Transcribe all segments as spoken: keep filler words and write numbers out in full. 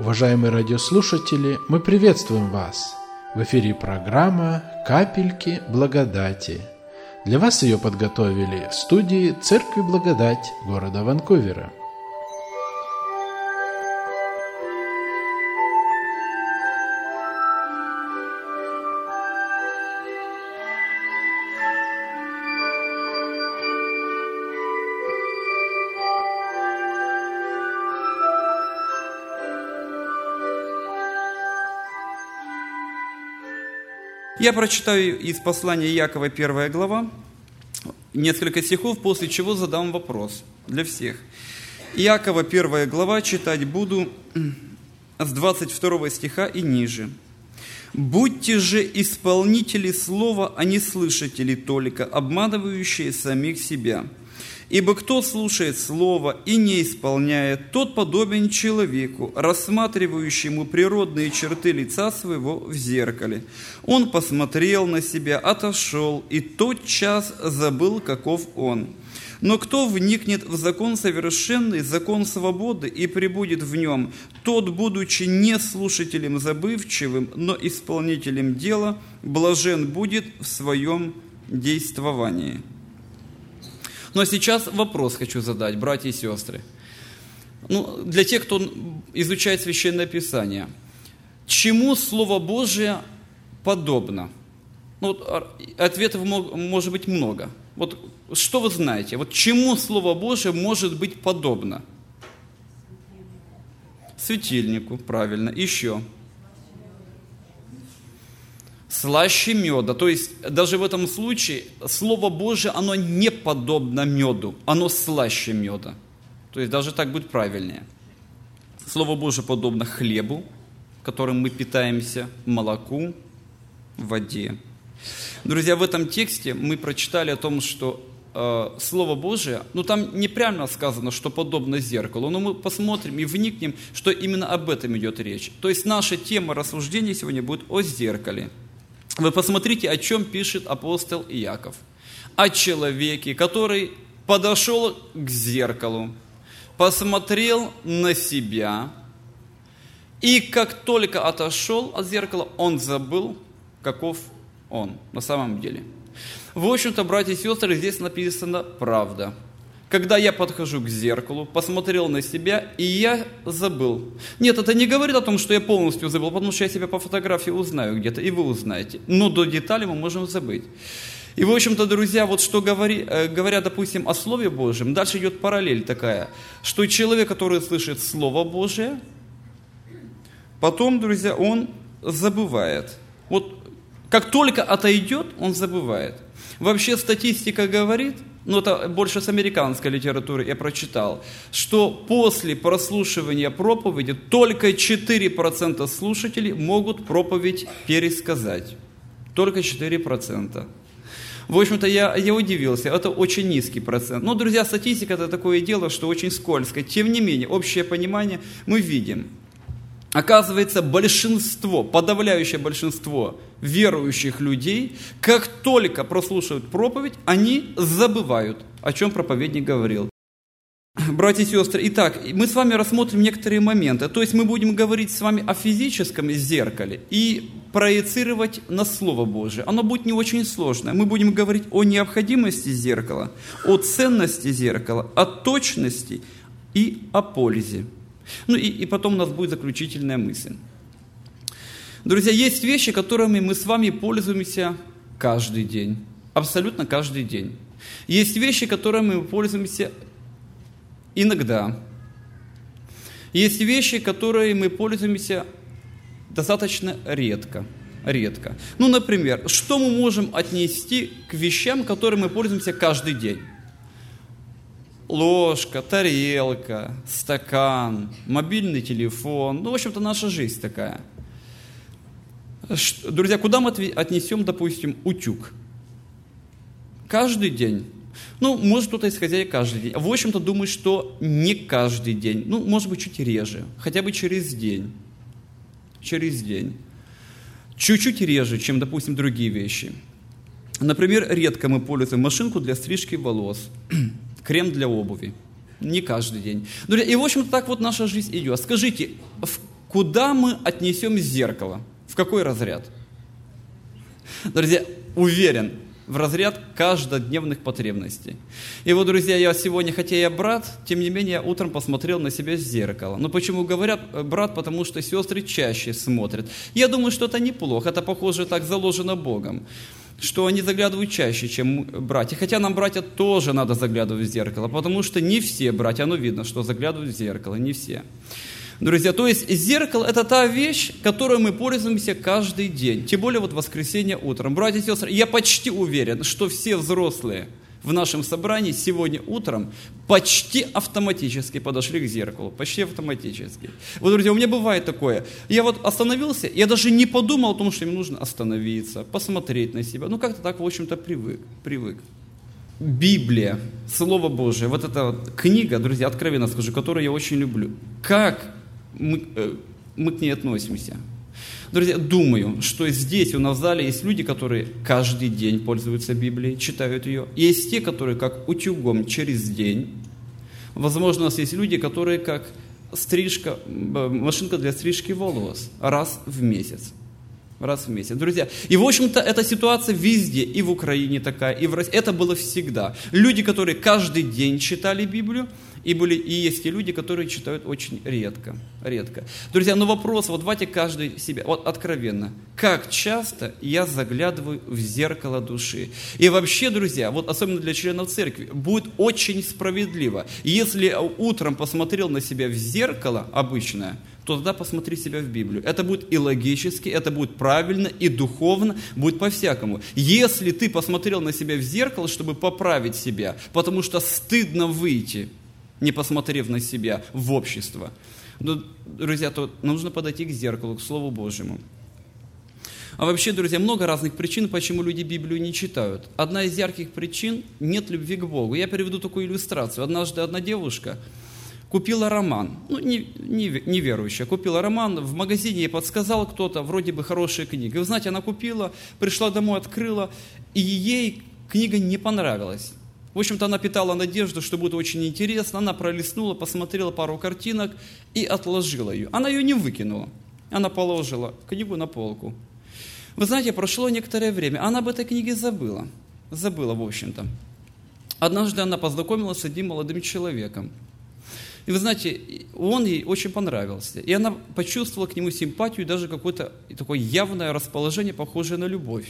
Уважаемые радиослушатели, мы приветствуем вас! В эфире программа «Капельки благодати». Для вас ее подготовили в студии Церкви Благодать города Ванкувера. Я прочитаю из послания Иакова, первая глава, несколько стихов, после чего задам вопрос для всех. Иакова, первая глава, читать буду с двадцать второго стиха и ниже. «Будьте же исполнители слова, а не слышатели только, обманывающие самих себя. Ибо кто слушает слово и не исполняет, тот подобен человеку, рассматривающему природные черты лица своего в зеркале. Он посмотрел на себя, отошел, и тотчас забыл, каков он. Но кто вникнет в закон совершенный, закон свободы, и пребудет в нем, тот, будучи не слушателем забывчивым, но исполнителем дела, блажен будет в своем действовании». Но сейчас вопрос хочу задать, братья и сестры. Ну, для тех, кто изучает Священное Писание. Чему Слово Божие подобно? Ну, вот ответов может быть много. Вот что вы знаете? Вот чему Слово Божие может быть подобно? Светильнику, правильно. Еще. Слаще меда. То есть, даже в этом случае, Слово Божие, оно не подобно меду, оно слаще меда. То есть, даже так будет правильнее. Слово Божие подобно хлебу, которым мы питаемся, молоку, воде. Друзья, в этом тексте мы прочитали о том, что э, Слово Божие, ну там не прямо сказано, что подобно зеркалу, но мы посмотрим и вникнем, что именно об этом идет речь. То есть, наша тема рассуждения сегодня будет о зеркале. Вы посмотрите, о чем пишет апостол Иаков. О человеке, который подошел к зеркалу, посмотрел на себя, и как только отошел от зеркала, он забыл, каков он на самом деле. В общем-то, братья и сестры, здесь написана правда. Когда я подхожу к зеркалу, посмотрел на себя, и я забыл. Нет, это не говорит о том, что я полностью забыл, потому что я себя по фотографии узнаю где-то, и вы узнаете. Но до деталей мы можем забыть. И, в общем-то, друзья, вот что говори, говоря, допустим, о Слове Божьем, дальше идет параллель такая, что человек, который слышит Слово Божие, потом, друзья, он забывает. Вот как только отойдет, он забывает. Вообще статистика говорит, ну это больше с американской литературы я прочитал, что после прослушивания проповеди только четыре процента слушателей могут проповедь пересказать. Только четыре процента. В общем-то, я, я удивился, это очень низкий процент. Но, друзья, статистика это такое дело, что очень скользкое. Тем не менее, общее понимание мы видим. Оказывается, большинство, подавляющее большинство верующих людей, как только прослушивают проповедь, они забывают, о чем проповедник говорил. Братья и сестры, итак, мы с вами рассмотрим некоторые моменты. То есть мы будем говорить с вами о физическом зеркале и проецировать на Слово Божие. Оно будет не очень сложное. Мы будем говорить о необходимости зеркала, о ценности зеркала, о точности и о пользе. Ну и, и потом у нас будет заключительная мысль. Друзья, есть вещи, которыми мы с вами пользуемся каждый день. Абсолютно каждый день. Есть вещи, которыми мы пользуемся иногда. Есть вещи, которые мы пользуемся достаточно редко. Редко. Ну, например, что мы можем отнести к вещам, которыми мы пользуемся каждый день? Ложка, тарелка, стакан, мобильный телефон. Ну, в общем-то, наша жизнь такая. Друзья, куда мы отнесем, допустим, утюг? Каждый день. Ну, может, кто-то из хозяек каждый день. В общем-то, думаю, что не каждый день. Ну, может быть, чуть реже. Хотя бы через день. Через день. Чуть-чуть реже, чем, допустим, другие вещи. Например, редко мы пользуем машинку для стрижки волос. Крем для обуви. Не каждый день. Друзья, и, в общем-то, так вот наша жизнь идет. Скажите, куда мы отнесем зеркало? В какой разряд? Друзья, уверен, в разряд каждодневных потребностей. И вот, друзья, я сегодня, хотя я брат, тем не менее, я утром посмотрел на себя в зеркало. Но почему говорят брат? Потому что сестры чаще смотрят. Я думаю, что это неплохо, это, похоже, так заложено Богом, что они заглядывают чаще, чем братья. Хотя нам, братья, тоже надо заглядывать в зеркало, потому что не все братья, оно видно, что заглядывают в зеркало, не все. Друзья, то есть зеркало – это та вещь, которой мы пользуемся каждый день, тем более вот в воскресенье утром. Братья и сестры, я почти уверен, что все взрослые в нашем собрании сегодня утром почти автоматически подошли к зеркалу, почти автоматически. Вот, друзья, у меня бывает такое, я вот остановился, я даже не подумал о том, что мне нужно остановиться, посмотреть на себя, ну как-то так, в общем-то, привык, привык. Библия, Слово Божие, вот эта вот книга, друзья, откровенно скажу, которую я очень люблю. Как мы, э, мы к ней относимся? Друзья, думаю, что здесь у нас в зале есть люди, которые каждый день пользуются Библией, читают ее. Есть те, которые как утюгом через день. Возможно, у нас есть люди, которые как стрижка, машинка для стрижки волос раз в месяц. Раз в месяц. Друзья, и в общем-то эта ситуация везде, и в Украине такая, и в России. Это было всегда. Люди, которые каждый день читали Библию, и, были, и есть те люди, которые читают очень редко. редко. Друзья, но вопрос, вот давайте каждый себя, вот откровенно, как часто я заглядываю в зеркало души? И вообще, друзья, вот особенно для членов церкви, будет очень справедливо, если утром посмотрел на себя в зеркало обычное, то тогда посмотри себя в Библию. Это будет и логически, это будет правильно, и духовно, будет по-всякому. Если ты посмотрел на себя в зеркало, чтобы поправить себя, потому что стыдно выйти, не посмотрев на себя в общество, ну, друзья, то нужно подойти к зеркалу, к Слову Божьему. А вообще, друзья, много разных причин, почему люди Библию не читают. Одна из ярких причин – нет любви к Богу. Я приведу такую иллюстрацию. Однажды одна девушка купила роман, ну, не, не, не верующая, купила роман, в магазине ей подсказал кто-то, вроде бы хорошая книга. И вы знаете, она купила, пришла домой, открыла, и ей книга не понравилась. В общем-то, она питала надежду, что будет очень интересно. Она пролистнула, посмотрела пару картинок и отложила ее. Она ее не выкинула. Она положила книгу на полку. Вы знаете, прошло некоторое время. Она об этой книге забыла. Забыла, в общем-то. Однажды она познакомилась с одним молодым человеком. И вы знаете, он ей очень понравился. И она почувствовала к нему симпатию и даже какое-то такое явное расположение, похожее на любовь.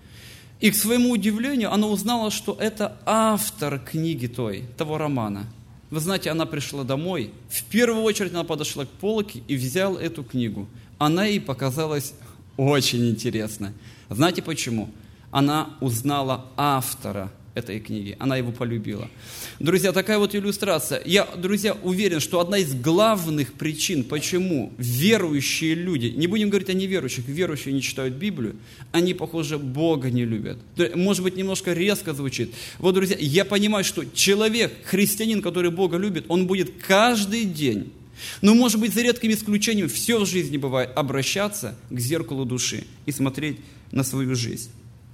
И к своему удивлению она узнала, что это автор книги той, того романа. Вы знаете, она пришла домой, в первую очередь она подошла к полке и взяла эту книгу. Она ей показалась очень интересной. Знаете почему? Она узнала автора этой книги, она его полюбила. Друзья, такая вот иллюстрация. Я, друзья, уверен, что одна из главных причин, почему верующие люди, не будем говорить о неверующих, верующие не читают Библию, они, похоже, Бога не любят. Может быть, немножко резко звучит. Вот, друзья, я понимаю, что человек, христианин, который Бога любит, он будет каждый день, но, может быть, за редким исключением, все в жизни бывает, обращаться к зеркалу души и смотреть на свою жизнь.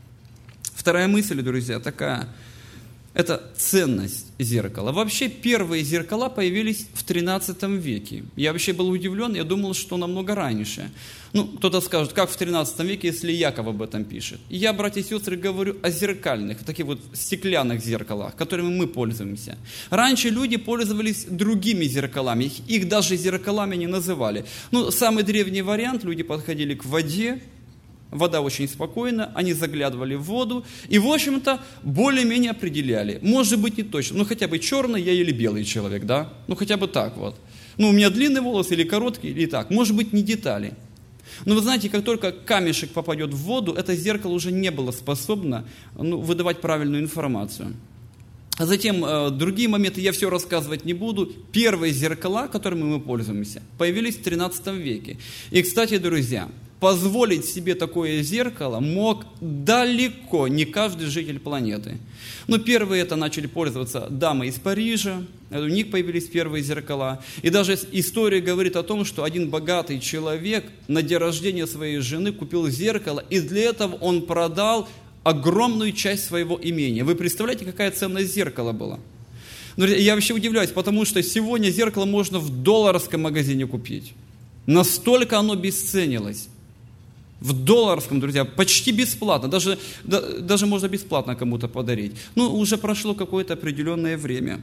Вторая мысль, друзья, такая, это ценность зеркала. Вообще первые зеркала появились в тринадцатом веке. Я вообще был удивлен, я думал, что намного раньше. Ну, кто-то скажет, как в тринадцатом веке, если Яков об этом пишет. И я, братья и сестры, говорю о зеркальных, таких вот стеклянных зеркалах, которыми мы пользуемся. Раньше люди пользовались другими зеркалами, их, их даже зеркалами не называли. Ну, самый древний вариант, люди подходили к воде, вода очень спокойна, они заглядывали в воду и, в общем-то, более-менее определяли. Может быть, не точно, ну хотя бы черный я или белый человек, да? Ну хотя бы так вот. Ну у меня длинный волос или короткий, или так. Может быть, не детали. Но вы знаете, как только камешек попадет в воду, это зеркало уже не было способно ну, выдавать правильную информацию. А затем э, другие моменты я все рассказывать не буду. Первые зеркала, которыми мы пользуемся, появились в тринадцатом веке. И, кстати, друзья, позволить себе такое зеркало мог далеко не каждый житель планеты. Но первые это начали пользоваться дамы из Парижа, у них появились первые зеркала. И даже история говорит о том, что один богатый человек на день рождения своей жены купил зеркало, и для этого он продал огромную часть своего имения. Вы представляете, какая ценность зеркала была? Я вообще удивляюсь, потому что сегодня зеркало можно в долларовском магазине купить. Настолько оно бесценилось. В долларовском, друзья, почти бесплатно. Даже, да, даже можно бесплатно кому-то подарить. Ну, уже прошло какое-то определенное время.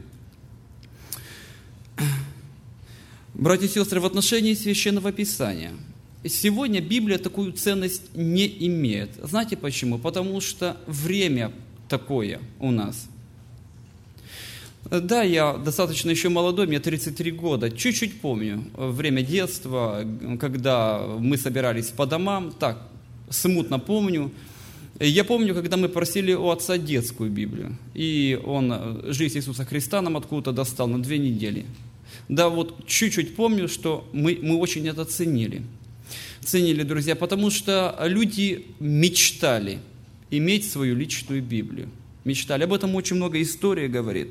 Братья и сестры, в отношении Священного Писания. Сегодня Библия такую ценность не имеет. Знаете почему? Потому что время такое у нас. Да, я достаточно еще молодой, мне тридцать три года. Чуть-чуть помню время детства, когда мы собирались по домам. Так, смутно помню. Я помню, когда мы просили у отца детскую Библию. И он «Жизнь Иисуса Христа» нам откуда-то достал на две недели. Да, вот чуть-чуть помню, что мы, мы очень это ценили. Ценили, друзья, потому что люди мечтали иметь свою личную Библию. Мечтали. Об этом очень много истории говорит.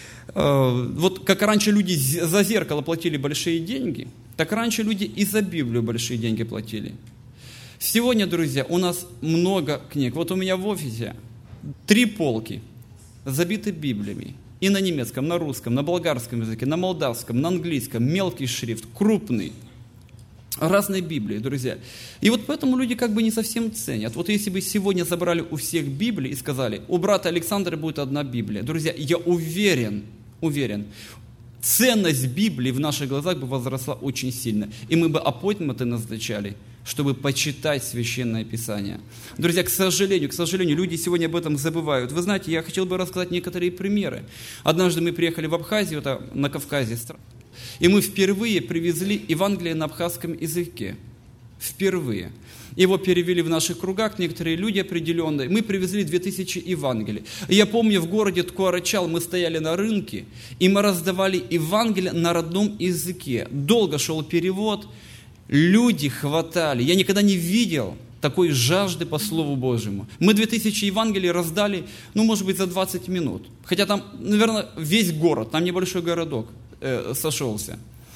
Вот как раньше люди за зеркало платили большие деньги, так раньше люди и за Библию большие деньги платили. Сегодня, друзья, у нас много книг. Вот у меня в офисе три полки забиты Библиями. И на немецком, на русском, на болгарском языке, на молдавском, на английском, мелкий шрифт, крупный. Разные Библии, друзья. И вот поэтому люди как бы не совсем ценят. Вот если бы сегодня забрали у всех Библии и сказали, у брата Александра будет одна Библия. Друзья, я уверен, уверен, ценность Библии в наших глазах бы возросла очень сильно. И мы бы аппоинтменты назначали, чтобы почитать Священное Писание. Друзья, к сожалению, к сожалению, люди сегодня об этом забывают. Вы знаете, я хотел бы рассказать некоторые примеры. Однажды мы приехали в Абхазию, это на Кавказе, и мы впервые привезли Евангелие на абхазском языке. Впервые. Его перевели в наших кругах, некоторые люди определенные. Мы привезли две тысячи Евангелий. И я помню, в городе Ткуарачал мы стояли на рынке, и мы раздавали Евангелие на родном языке. Долго шел перевод, люди хватали. Я никогда не видел такой жажды по Слову Божьему. Мы две тысячи Евангелий раздали, ну, может быть, за двадцать минут. Хотя там, наверное, весь город, там небольшой городок э, сошелся.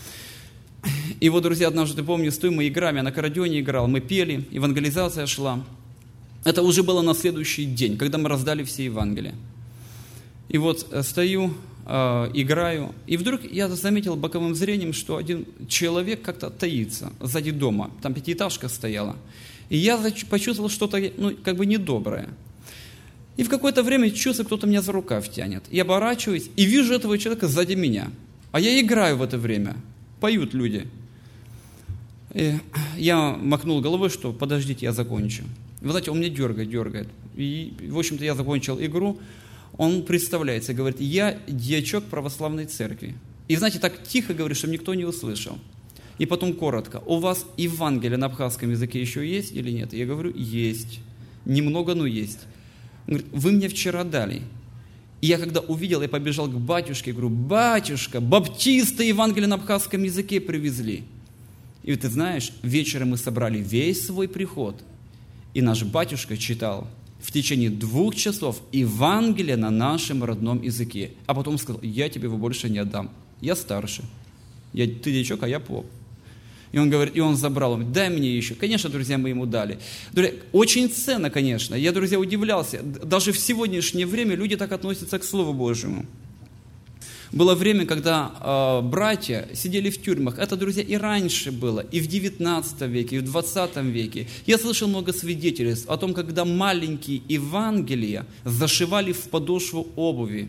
И вот, друзья, однажды, помню, стоим мы играли, я на аккордеоне играл, мы пели, евангелизация шла. Это уже было на следующий день, когда мы раздали все Евангелия. И вот стою, э, играю, и вдруг я заметил боковым зрением, что один человек как-то таится сзади дома. Там пятиэтажка стояла. И я почувствовал что-то, ну, как бы недоброе. И в какое-то время чувствую, кто-то меня за рукав тянет. Я оборачиваюсь и вижу этого человека сзади меня. А я играю в это время. Поют люди. И я махнул головой, что подождите, я закончу. Вы знаете, он меня дергает, дергает. И, в общем-то, я закончил игру. Он представляется и говорит, я дьячок православной церкви. И, знаете, так тихо говорит, чтобы никто не услышал. И потом коротко, у вас Евангелие на абхазском языке еще есть или нет? Я говорю, есть. Немного, но есть. Он говорит, вы мне вчера дали. И я когда увидел, я побежал к батюшке, говорю, батюшка, баптисты Евангелие на абхазском языке привезли. И ты знаешь, вечером мы собрали весь свой приход, и наш батюшка читал в течение двух часов Евангелие на нашем родном языке. А потом сказал, я тебе его больше не отдам. Я старше. Я, ты дьячок, а я поп. И он говорит, и он забрал, он говорит, дай мне еще. Конечно, друзья, мы ему дали. Друзья, очень ценно, конечно. Я, друзья, удивлялся. Даже в сегодняшнее время люди так относятся к Слову Божьему. Было время, когда э, братья сидели в тюрьмах. Это, друзья, и раньше было, и в девятнадцатом веке, и в двадцатом веке. Я слышал много свидетельств о том, когда маленькие Евангелия зашивали в подошву обуви.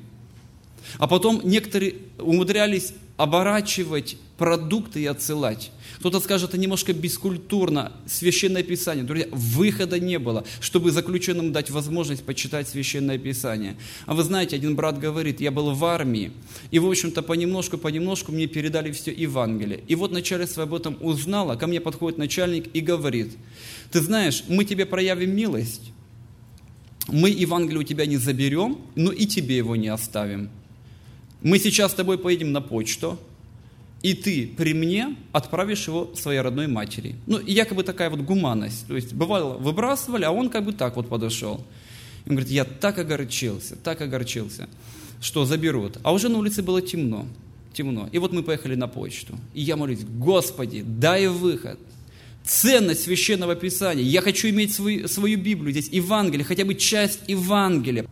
А потом некоторые умудрялись оборачивать продукты и отсылать. Кто-то скажет, это немножко бескультурно, Священное Писание. Друзья, выхода не было, чтобы заключенным дать возможность почитать Священное Писание. А вы знаете, один брат говорит, я был в армии, и, в общем-то, понемножку-понемножку мне передали все Евангелие. И вот начальство об этом узнало, ко мне подходит начальник и говорит, ты знаешь, мы тебе проявим милость, мы Евангелие у тебя не заберем, но и тебе его не оставим. Мы сейчас с тобой поедем на почту, и ты при мне отправишь его своей родной матери. Ну, и якобы такая вот гуманность. То есть, бывало, выбрасывали, а он как бы так вот подошел. И он говорит, я так огорчился, так огорчился, что заберут. А уже на улице было темно, темно. И вот мы поехали на почту. И я молюсь, Господи, дай выход. Ценность Священного Писания. Я хочу иметь свою, свою Библию здесь, Евангелие, хотя бы часть Евангелия.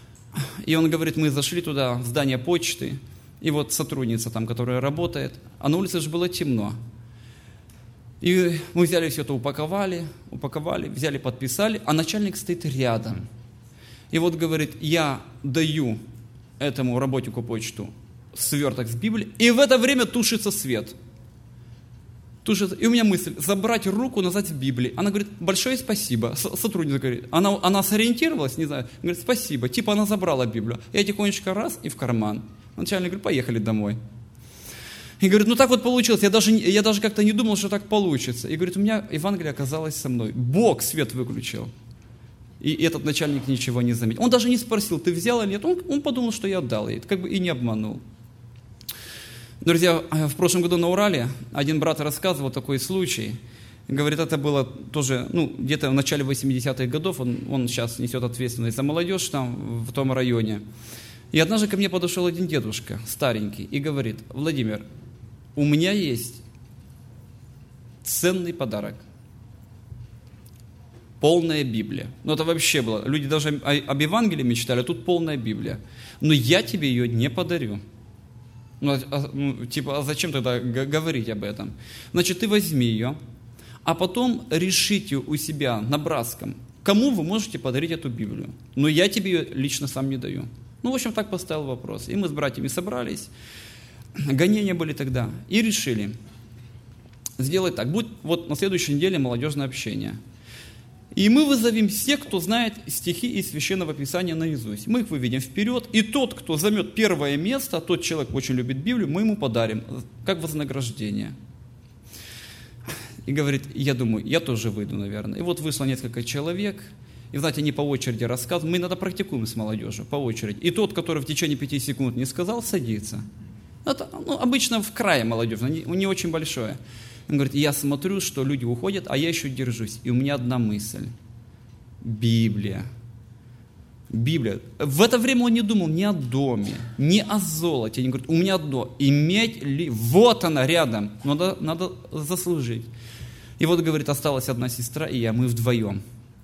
И он говорит, мы зашли туда, в здание почты, и вот сотрудница там, которая работает, а на улице же было темно. И мы взяли все это, упаковали, упаковали, взяли, подписали, а начальник стоит рядом. И вот говорит, я даю этому работнику почту сверток с Библией, и в это время тушится свет. Тушится. И у меня мысль, забрать руку, назад в Библии. Она говорит, большое спасибо. Сотрудница говорит, она, она сориентировалась, не знаю, говорит, спасибо. Типа она забрала Библию. Я тихонечко раз и в карман. Начальник говорит, поехали домой. И говорит, ну так вот получилось, я даже, я даже как-то не думал, что так получится. И говорит, у меня Евангелие оказалось со мной. Бог свет выключил. И этот начальник ничего не заметил. Он даже не спросил, ты взял или нет. Он, он подумал, что я отдал ей, как бы и не обманул. Друзья, в прошлом году на Урале один брат рассказывал такой случай. Говорит, это было тоже, ну, где-то в начале восьмидесятых годов. Он, он сейчас несет ответственность за молодежь там, в том районе. И однажды ко мне подошел один дедушка, старенький, и говорит, Владимир, у меня есть ценный подарок. Полная Библия. Ну, это вообще было. Люди даже об Евангелии мечтали, а тут полная Библия. Но я тебе ее не подарю. Ну, а, ну, типа, а зачем тогда г- говорить об этом? Значит, ты возьми ее, а потом решите у себя на братском, кому вы можете подарить эту Библию. Но я тебе ее лично сам не даю. Ну, в общем, так поставил вопрос. И мы с братьями собрались, гонения были тогда, и решили сделать так. Будет вот на следующей неделе молодежное общение. И мы вызовем всех, кто знает стихи из Священного Писания наизусть. Мы их выведем вперед, и тот, кто займет первое место, тот человек очень любит Библию, мы ему подарим, как вознаграждение. И говорит, я думаю, я тоже выйду, наверное. И вот вышло несколько человек, и, знаете, они по очереди рассказывают. Мы иногда практикуем с молодежью, по очереди. И тот, который в течение пяти секунд не сказал, садится. Это, ну, обычно в крае молодежь, не, не очень большое. Он говорит, я смотрю, что люди уходят, а я еще держусь. И у меня одна мысль. Библия. Библия. В это время он не думал ни о доме, ни о золоте. Он говорит, у меня одно. Иметь ли... Вот она рядом. Надо, надо заслужить. И вот, говорит, осталась одна сестра и я. Мы вдвоем.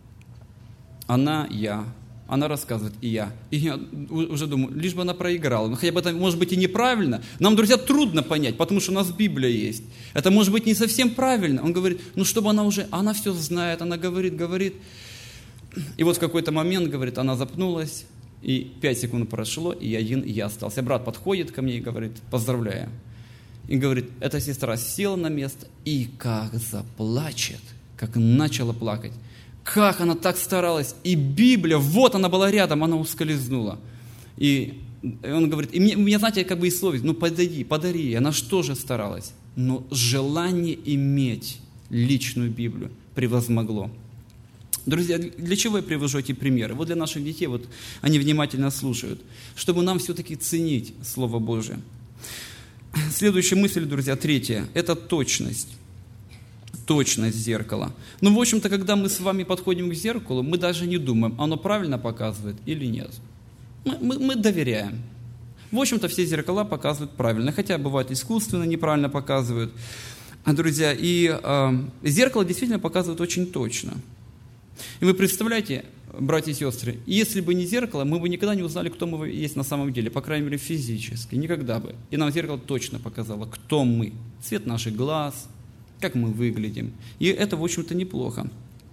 Она, я. Она рассказывает, и я. И я уже думаю, лишь бы она проиграла. Ну, хотя бы это, может быть, и неправильно. Нам, друзья, трудно понять, потому что у нас Библия есть. Это, может быть, не совсем правильно. Он говорит, ну, чтобы она уже... Она все знает, она говорит, говорит. И вот в какой-то момент, говорит, она запнулась, и пять секунд прошло, и один и я остался. Брат подходит ко мне и говорит, поздравляю. И говорит, эта сестра села на место, и как заплачет, как начала плакать. Как она так старалась, и Библия, вот она была рядом, она ускользнула. И он говорит, и мне, мне знаете, как бы и словить, ну подойди, подари, она что же старалась? Но желание иметь личную Библию превозмогло. Друзья, для чего я привожу эти примеры? Вот для наших детей, вот они внимательно слушают, чтобы нам все-таки ценить Слово Божие. Следующая мысль, друзья, третья, это точность. Точность зеркала. Ну, в общем-то, когда мы с вами подходим к зеркалу, мы даже не думаем, оно правильно показывает или нет. Мы, мы, мы доверяем. В общем-то, все зеркала показывают правильно, хотя бывает искусственно неправильно показывают. А, друзья, и э, зеркало действительно показывает очень точно. И вы представляете, братья и сестры, если бы не зеркало, мы бы никогда не узнали, кто мы есть на самом деле, по крайней мере, физически, никогда бы. И нам зеркало точно показало, кто мы, цвет наших глаз, как мы выглядим. И это, в общем-то, неплохо.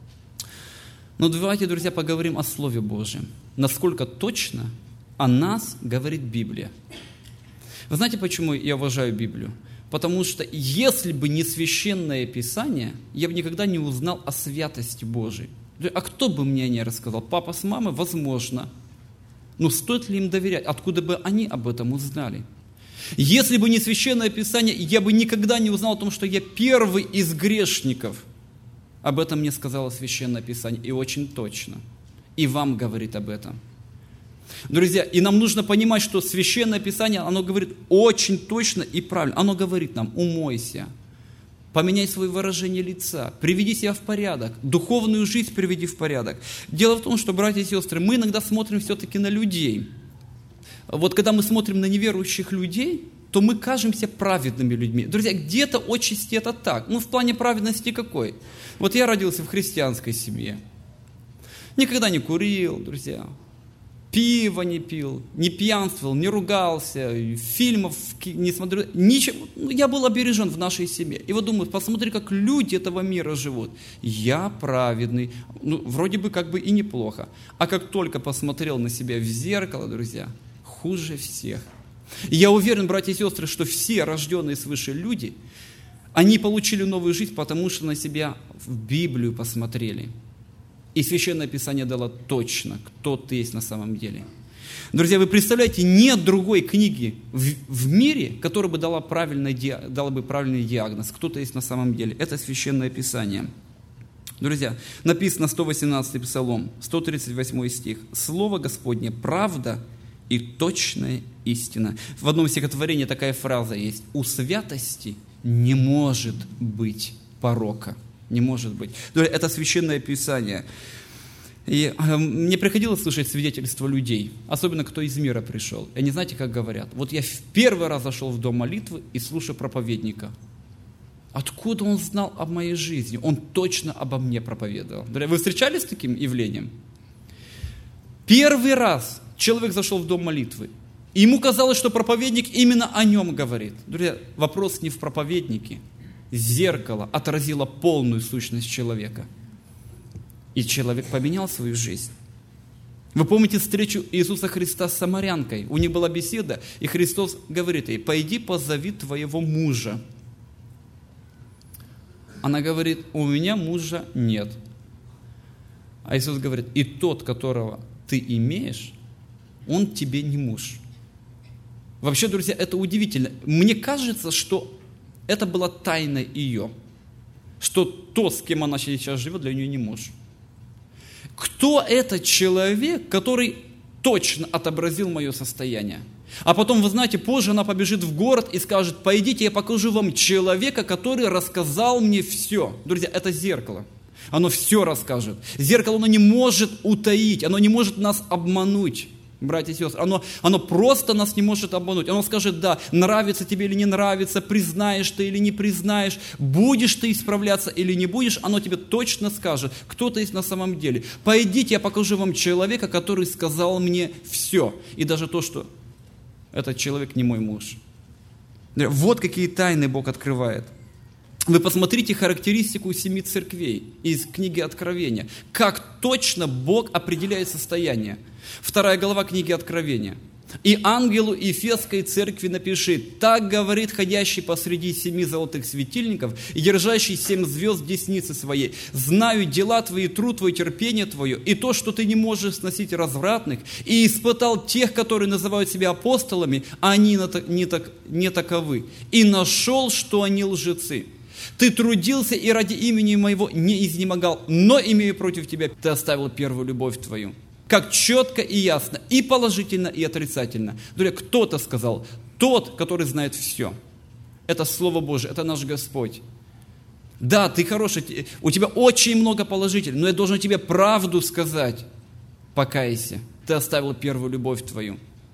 Но давайте, друзья, поговорим о Слове Божьем. Насколько точно о нас говорит Библия. Вы знаете, почему я уважаю Библию? Потому что если бы не Священное Писание, я бы никогда не узнал о святости Божией. А кто бы мне не рассказал? Папа с мамой? Возможно. Но стоит ли им доверять? Откуда бы они об этом узнали? Если бы не Священное Писание, я бы никогда не узнал о том, что я первый из грешников. Об этом мне сказало Священное Писание, и очень точно. И вам говорит об этом. Друзья, и нам нужно понимать, что Священное Писание, оно говорит очень точно и правильно. Оно говорит нам, умойся, поменяй свое выражение лица, приведи себя в порядок, духовную жизнь приведи в порядок. Дело в том, что, братья и сестры, мы иногда смотрим все-таки на людей. Вот когда мы смотрим на неверующих людей, то мы кажемся праведными людьми. Друзья, где-то отчасти это так. Ну, в плане праведности какой? Вот я родился в христианской семье. Никогда не курил, друзья. пиво не пил, не пьянствовал, не ругался, фильмов не смотрел, ничего. Я был обережен в нашей семье. И вот думаю, посмотри, как люди этого мира живут. Я праведный, ну, вроде бы как бы и неплохо. А как только посмотрел на себя в зеркало, друзья, хуже всех. И я уверен, братья и сестры, что все рожденные свыше люди, они получили новую жизнь, потому что на себя в Библию посмотрели. И Священное Писание дало точно, кто ты есть на самом деле. Друзья, вы представляете, нет другой книги в, в мире, которая бы дала, правильный, дала бы правильный диагноз, кто ты есть на самом деле. Это Священное Писание. Друзья, написано сто восемнадцатый Псалом, сто тридцать восьмой стих. «Слово Господне – правда и точная истина». В одном стихотворении такая фраза есть. «У святости не может быть порока». Не может быть. Это Священное Писание. И э, мне приходилось слышать свидетельства людей, особенно кто из мира пришел. И они, знаете, как говорят? Вот я в первый раз зашел в дом молитвы и слушаю проповедника. Откуда он знал об моей жизни? Он точно обо мне проповедовал. Вы встречались с таким явлением? Первый раз человек зашел в дом молитвы, и ему казалось, что проповедник именно о нем говорит. Друзья, вопрос не в проповеднике. Зеркало отразило полную сущность человека. И человек поменял свою жизнь. Вы помните встречу Иисуса Христа с самарянкой? У них была беседа, и Христос говорит ей: «Пойди позови твоего мужа». Она говорит: «У меня мужа нет». А Иисус говорит: «И тот, которого ты имеешь, он тебе не муж». Вообще, друзья, это удивительно. Мне кажется, что это была тайна ее, что то, с кем она сейчас живет, для нее не муж. Кто этот человек, который точно отобразил мое состояние? А потом, вы знаете, позже она побежит в город и скажет: «Пойдите, я покажу вам человека, который рассказал мне все». Друзья, это зеркало. Оно все расскажет. Зеркало, оно не может утаить, оно не может нас обмануть. Братья и сестры, оно, оно просто нас не может обмануть. Оно скажет: да, нравится тебе или не нравится, признаешь ты или не признаешь, будешь ты исправляться или не будешь, оно тебе точно скажет, кто ты есть на самом деле. Пойдите, я покажу вам человека, который сказал мне все. И даже то, что этот человек не мой муж. Вот какие тайны Бог открывает. Вы посмотрите характеристику семи церквей из книги Откровения. Как точно Бог определяет состояние. Вторая глава книги Откровения. «И ангелу Ефесской церкви напиши: так говорит ходящий посреди семи золотых светильников и держащий семь звезд в деснице своей: знаю дела твои, труд твой, терпение твое, и то, что ты не можешь сносить развратных, и испытал тех, которые называют себя апостолами, а они не, так, не таковы, и нашел, что они лжецы. Ты трудился и ради имени моего не изнемогал, но, имея против тебя, ты оставил первую любовь твою». Как четко и ясно, и положительно, и отрицательно. Друзья, кто-то сказал: тот, который знает все. Это Слово Божие, это наш Господь. Да, ты хороший, у тебя очень много положительного, но я должен тебе правду сказать. Покайся, ты оставил первую любовь твою.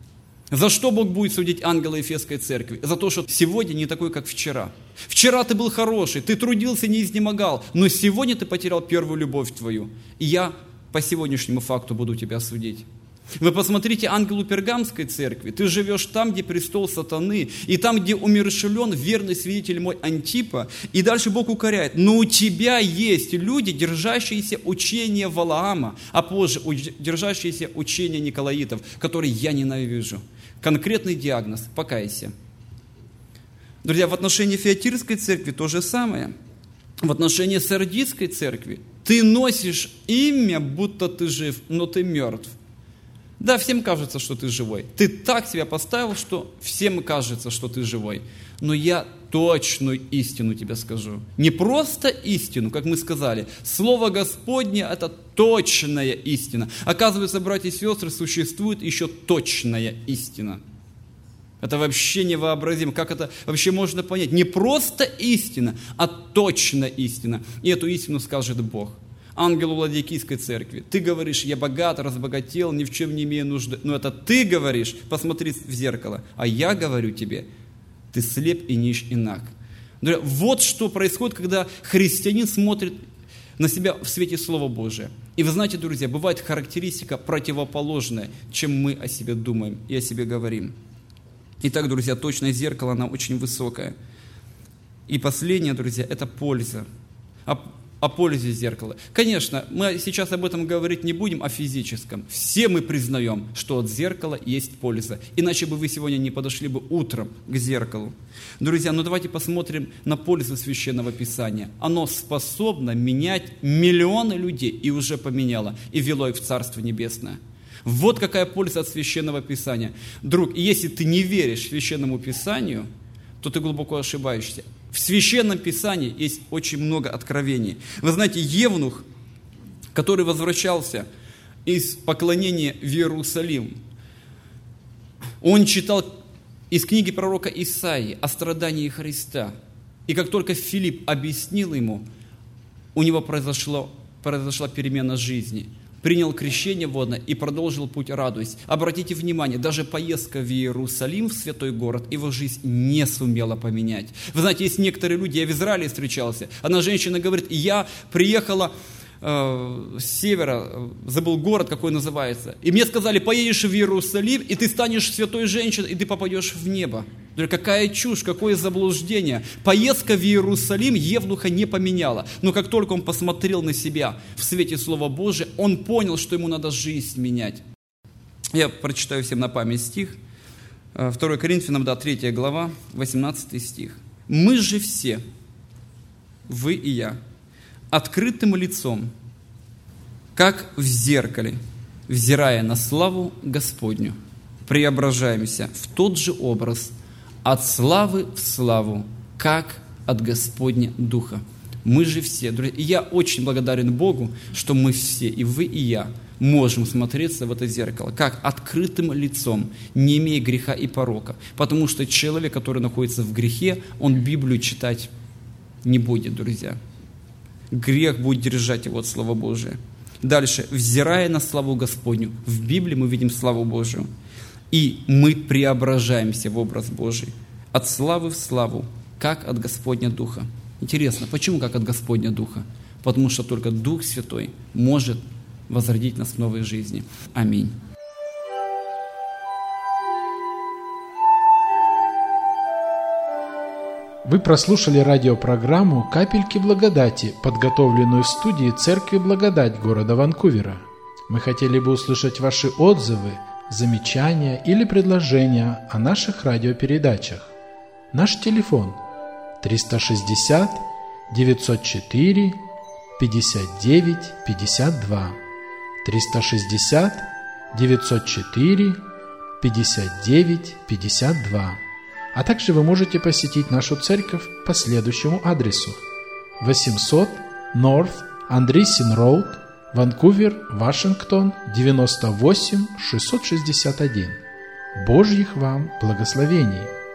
За что Бог будет судить ангела Ефесской церкви? За то, что сегодня не такой, как вчера. Вчера ты был хороший, ты трудился, не изнемогал, но сегодня ты потерял первую любовь твою. И я по сегодняшнему факту буду тебя судить. Вы посмотрите ангелу Пергамской церкви. Ты живешь там, где престол сатаны, и там, где умерщвлен верный свидетель мой Антипа. И дальше Бог укоряет: но у тебя есть люди, держащиеся учения Валаама, а позже держащиеся учения Николаитов, которые я ненавижу. Конкретный диагноз: покайся. Друзья, в отношении Фиатирской церкви то же самое. В отношении Сардийской церкви: ты носишь имя, будто ты жив, но ты мертв. Да, всем кажется, что ты живой. Ты так себя поставил, что всем кажется, что ты живой. Но я точную истину тебе скажу. Не просто истину, как мы сказали. Слово Господне – это точная истина. Оказывается, братья и сестры, существует еще точная истина. Это вообще невообразимо. Как это вообще можно понять? Не просто истина, а точная истина. И эту истину скажет Бог. Ангелу Ладикийской церкви: ты говоришь: я богат, разбогател, ни в чем не имею нужды. Но это ты говоришь, посмотри в зеркало. А я говорю тебе: ты слеп и нищ и наг. Вот что происходит, когда христианин смотрит на себя в свете Слова Божия. И вы знаете, друзья, бывает характеристика противоположная, чем мы о себе думаем и о себе говорим. Итак, друзья, точность зеркала, она очень высокая. И последнее, друзья, это польза. О, о пользе зеркала. Конечно, мы сейчас об этом говорить не будем, о физическом. Все мы признаем, что от зеркала есть польза. Иначе бы вы сегодня не подошли бы утром к зеркалу. Друзья, ну давайте посмотрим на пользу Священного Писания. Оно способно менять миллионы людей, и уже поменяло, и ввело их в Царство Небесное. Вот какая польза от Священного Писания. Друг, если ты не веришь Священному Писанию, то ты глубоко ошибаешься. В Священном Писании есть очень много откровений. Вы знаете, Евнух, который возвращался из поклонения в Иерусалим, он читал из книги пророка Исаии о страдании Христа. И как только Филипп объяснил ему, у него произошло, произошла перемена жизни. Принял крещение водное и продолжил путь, радуясь. Обратите внимание, даже поездка в Иерусалим, в святой город, его жизнь не сумела поменять. Вы знаете, есть некоторые люди, я в Израиле встречался, одна женщина говорит, я приехала э, с севера, забыл город, какой называется, и мне сказали, поедешь в Иерусалим, и ты станешь святой женщиной, и ты попадешь в небо. Какая чушь, какое заблуждение. Поездка в Иерусалим Евнуха не поменяла. Но как только он посмотрел на себя в свете Слова Божия, он понял, что ему надо жизнь менять. Я прочитаю всем на память стих. второе Коринфянам, да, третья глава, восемнадцатый стих. «Мы же все, вы и я, открытым лицом, как в зеркале, взирая на славу Господню, преображаемся в тот же образ, от славы в славу, как от Господня Духа». Мы же все, друзья, и я очень благодарен Богу, что мы все, и вы, и я, можем смотреться в это зеркало, как открытым лицом, не имея греха и порока. Потому что человек, который находится в грехе, он Библию читать не будет, друзья. Грех будет держать его от Слова Божия. Дальше, взирая на славу Господню, в Библии мы видим славу Божию. И мы преображаемся в образ Божий от славы в славу, как от Господня Духа. Интересно, почему как от Господня Духа? Потому что только Дух Святой может возродить нас в новой жизни. Аминь. Вы прослушали радиопрограмму «Капельки благодати», подготовленную в студии Церкви Благодать города Ванкувера. Мы хотели бы услышать ваши отзывы, замечания или предложения о наших радиопередачах. Наш телефон триста шестьдесят девятьсот четыре пятьдесят девять пятьдесят два, триста шестьдесят девятьсот четыре пятьдесят девять пятьдесят два. А также вы можете посетить нашу церковь по следующему адресу: восемьсот North Andreessen Road, Ванкувер, Вашингтон, девяносто восемь шестьсот шестьдесят один. Божьих вам благословений!